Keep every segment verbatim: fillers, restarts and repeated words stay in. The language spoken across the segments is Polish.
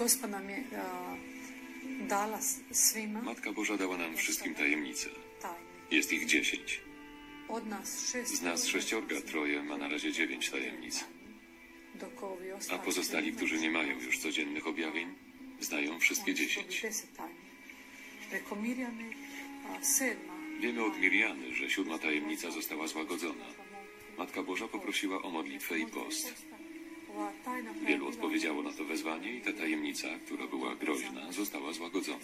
Matka Boża dała nam wszystkim tajemnice. Jest ich dziesięć. Z nas sześciorga, troje ma na razie dziewięć tajemnic. A pozostali, którzy nie mają już codziennych objawień, znają wszystkie dziesięć. Wiemy od Mirjany, że siódma tajemnica została złagodzona. Matka Boża poprosiła o modlitwę i post. Wielu odpowiedziało na to wezwanie i ta tajemnica, która była groźna, została złagodzona.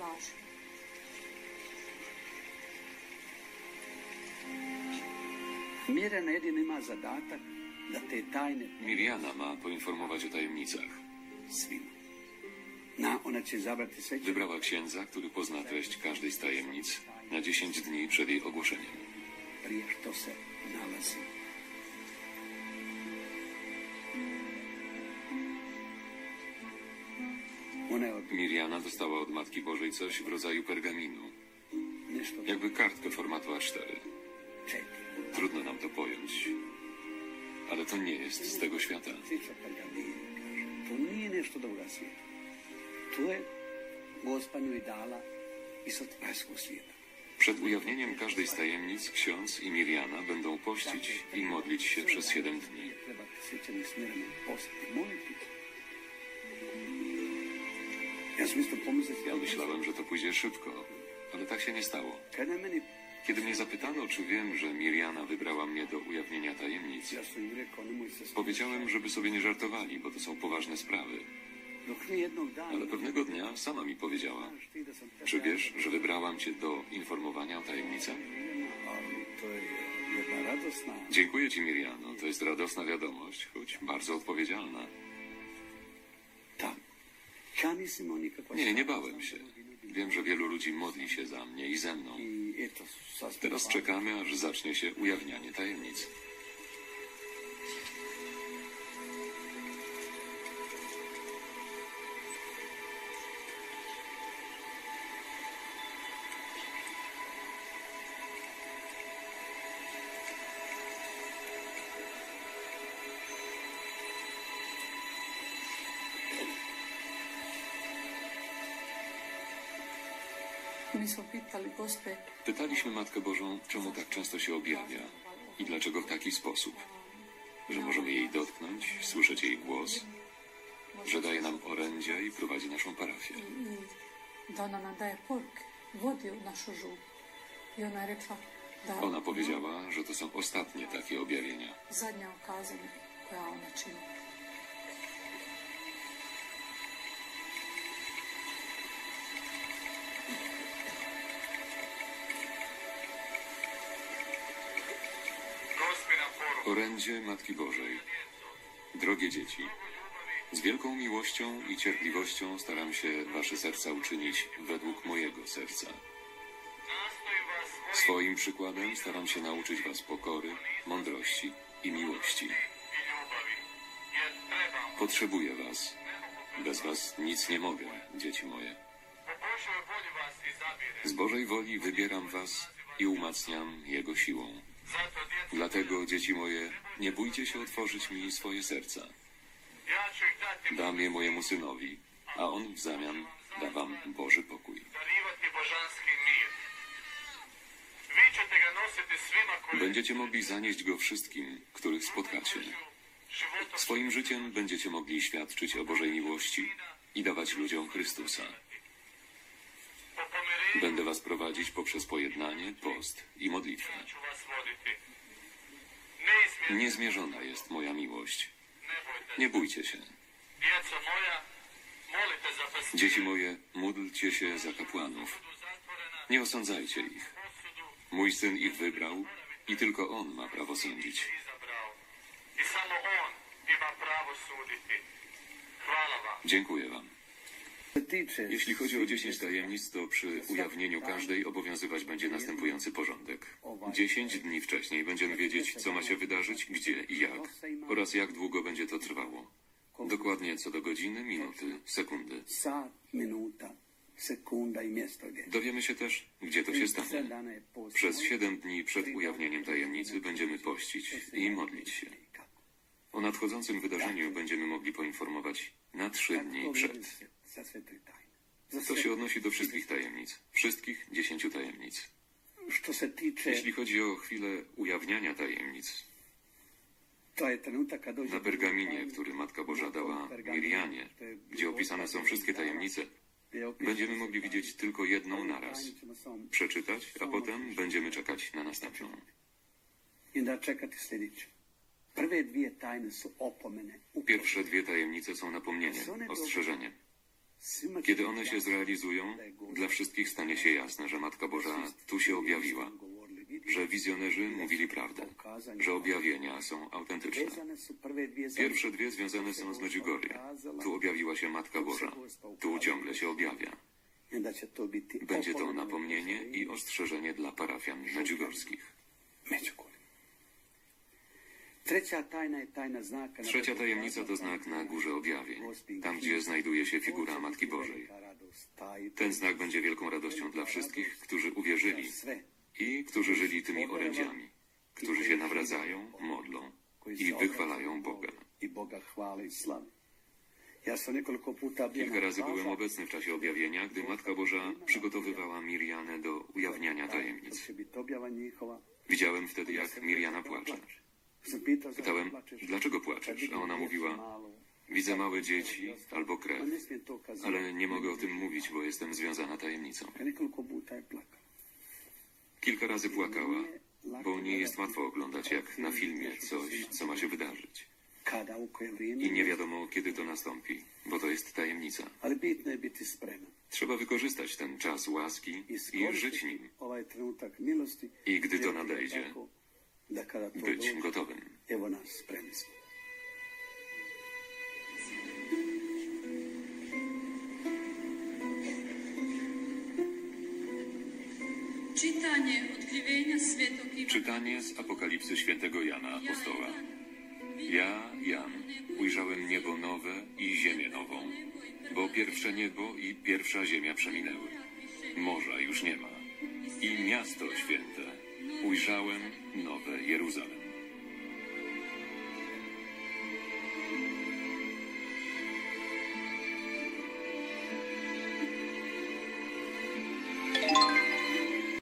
Mirjana ma poinformować o tajemnicach. Wybrała księdza, który pozna treść każdej z tajemnic na dziesięć dni przed jej ogłoszeniem. Mirjana dostała od Matki Bożej coś w rodzaju pergaminu, jakby kartkę formatu A cztery. Trudno nam to pojąć, ale to nie jest z tego świata. Przed ujawnieniem każdej z tajemnic ksiądz i Mirjana będą pościć i modlić się przez siedem dni. Ja myślałem, że to pójdzie szybko, ale tak się nie stało. Kiedy mnie zapytano, czy wiem, że Mirjana wybrała mnie do ujawnienia tajemnic, powiedziałem, żeby sobie nie żartowali, bo to są poważne sprawy. Ale pewnego dnia sama mi powiedziała: czy wiesz, że wybrałam cię do informowania o tajemnicach? Dziękuję ci, Mirjano, to jest radosna wiadomość, choć bardzo odpowiedzialna. Nie, nie bałem się. Wiem, że wielu ludzi modli się za mnie i ze mną. Teraz czekamy, aż zacznie się ujawnianie tajemnic. Pytaliśmy Matkę Bożą, czemu tak często się objawia i dlaczego w taki sposób. Że możemy jej dotknąć, słyszeć jej głos, że daje nam orędzia i prowadzi naszą parafię. Ona powiedziała, że to są ostatnie takie objawienia. Orędzie Matki Bożej. Drogie dzieci, z wielką miłością i cierpliwością staram się wasze serca uczynić według mojego serca. Swoim przykładem staram się nauczyć was pokory, mądrości i miłości. Potrzebuję was. Bez was nic nie mogę, dzieci moje. Z Bożej woli wybieram was i umacniam Jego siłą. Dlatego, dzieci moje, nie bójcie się otworzyć mi swoje serca. Dam je mojemu synowi, a on w zamian da wam Boży pokój. Będziecie mogli zanieść go wszystkim, których spotkacie. Swoim życiem będziecie mogli świadczyć o Bożej miłości i dawać ludziom Chrystusa. Będę was prowadzić poprzez pojednanie, post i modlitwę. Niezmierzona jest moja miłość. Nie bójcie się. Dzieci moje, módlcie się za kapłanów. Nie osądzajcie ich. Mój syn ich wybrał i tylko on ma prawo sądzić. Dziękuję wam. Jeśli chodzi o dziesięć tajemnic, to przy ujawnieniu każdej obowiązywać będzie następujący porządek. Dziesięć dni wcześniej będziemy wiedzieć, co ma się wydarzyć, gdzie i jak, oraz jak długo będzie to trwało. Dokładnie co do godziny, minuty, sekundy. Dowiemy się też, gdzie to się stanie. Przez siedem dni przed ujawnieniem tajemnicy będziemy pościć i modlić się. O nadchodzącym wydarzeniu będziemy mogli poinformować na trzy dni przed. To się odnosi do wszystkich tajemnic. Wszystkich dziesięciu tajemnic. Jeśli chodzi o chwilę ujawniania tajemnic, na pergaminie, który Matka Boża dała Mirjanie, gdzie opisane są wszystkie tajemnice, będziemy mogli widzieć tylko jedną naraz. Przeczytać, a potem będziemy czekać na następną. Pierwsze dwie tajemnice są napomnieniem, ostrzeżeniem. Kiedy one się zrealizują, dla wszystkich stanie się jasne, że Matka Boża tu się objawiła, że wizjonerzy mówili prawdę, że objawienia są autentyczne. Pierwsze dwie związane są z Medjugorje. Tu objawiła się Matka Boża. Tu ciągle się objawia. Będzie to napomnienie i ostrzeżenie dla parafian medjugorskich. Trzecia tajemnica to znak na Górze Objawień, tam gdzie znajduje się figura Matki Bożej. Ten znak będzie wielką radością dla wszystkich, którzy uwierzyli i którzy żyli tymi orędziami, którzy się nawracają, modlą i wychwalają Boga. Kilka razy byłem obecny w czasie objawienia, gdy Matka Boża przygotowywała Mirjanę do ujawniania tajemnic. Widziałem wtedy, jak Mirjana płacze. Pytałem, dlaczego płaczesz? A ona mówiła, widzę małe dzieci albo krew, ale nie mogę o tym mówić, bo jestem związana tajemnicą. Kilka razy płakała, bo nie jest łatwo oglądać jak na filmie coś, co ma się wydarzyć. I nie wiadomo, kiedy to nastąpi, bo to jest tajemnica. Trzeba wykorzystać ten czas łaski i żyć nim. I gdy to nadejdzie, być gotowym. Czytanie z Apokalipsy świętego Jana Apostoła. Ja, Jan, ujrzałem niebo nowe i ziemię nową, bo pierwsze niebo i pierwsza ziemia przeminęły. Morza już nie ma. I miasto święte ujrzałem nowe Jeruzalem.